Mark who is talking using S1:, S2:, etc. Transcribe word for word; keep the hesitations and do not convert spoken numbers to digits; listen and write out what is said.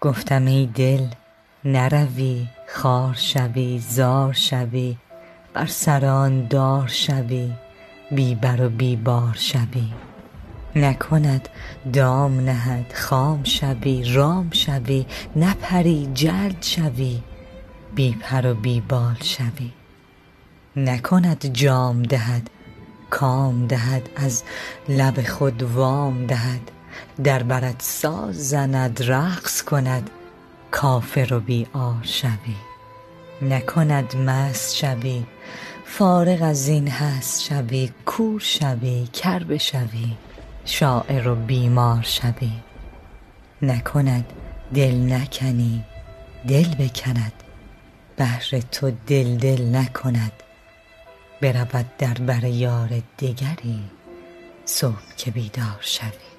S1: گفتم ای دل نروی خوار شوی زار شوی، بر سر آن دار شوی بی بر و بی بار شوی. نکند دام نهد خام شوی رام شوی، نپری جلد شوی بی پر و بی بال شوی. نکند جام دهد کام دهد از لب خود وام دهد، در برت ساز زند رقص کند کافر و بی عار شوی. نکند مست شوی فارغ از این هست شوی، کور شوی کر بشوی شاعر و بیمار شوی. نکند دل نکنی دل بکند، بهر تو دل دل نکند، برود در بر یار دگری صبح که بیدار شوی.